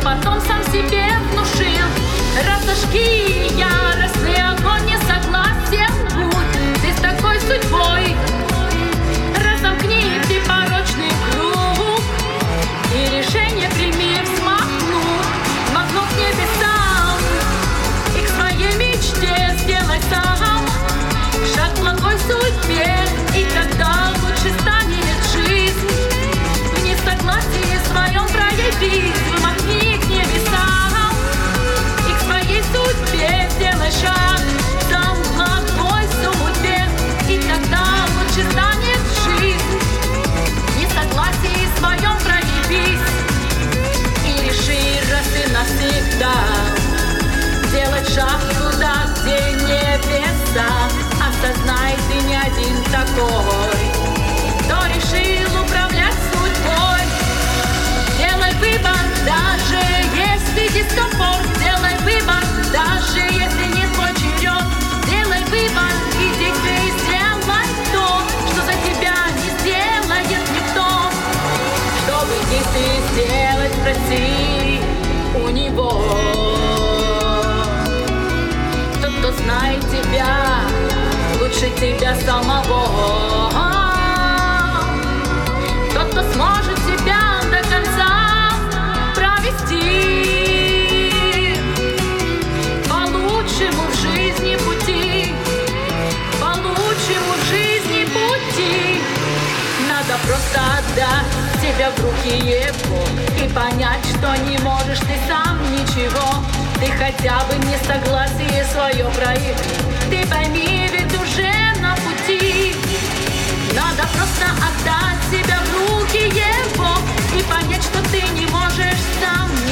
потом сам себе внушил. Разожги яростный огонь, не согласен будь ты с такой судьбой. Разомкни ты порочный круг и решение прими, взмахнув небесам, и к своей мечте сделай сам шаг к благой судьбе, и тогда лучше станет жизнь. В несогласии своем проявись, взмахни к небесам, и к своей судьбе сделай шаг сам к благой судьбе, и тогда лучше станет жизнь. В несогласии своем проявись и реши раз и навсегда сделать шаг туда, где небеса. Осознай, ты не один такой, кто решил управлять судьбой. Делай выбор, даже если дискомфорт. Делай выбор, даже если не твой черед. Делай выбор и действуй, сделай то, что за тебя не сделает никто. Чтобы действие сделать, спроси у него. Тот, кто знает тебя лучше тебя самого, тот, кто сможет тебя до конца провести по лучшему в жизни пути, по лучшему в жизни пути. Надо просто отдать себя в руки его и понять, что не можешь ты сам ничего. Ты хотя бы не согласие свое прояви. Ты пойми, ведь уже на пути. Надо просто отдать себя в руки его и понять, что ты не можешь сам